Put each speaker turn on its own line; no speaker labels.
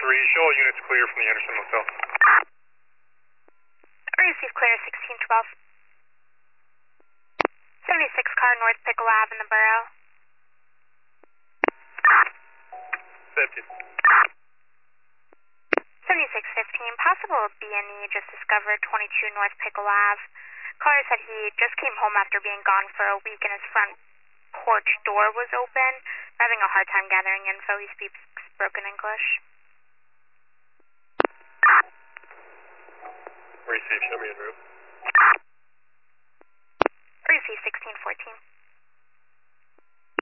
show all units clear from the Anderson Motel.
Receive clear 1612. 76 car North Pickle Ave in the borough.
50.
7615, possible B&E just discovered 22 North Pickle Ave. Caller said he just came home after being gone for a week and his front porch door was open. Having a hard time gathering info. He speaks broken English.
Receive, show me en route.
Receive 1614.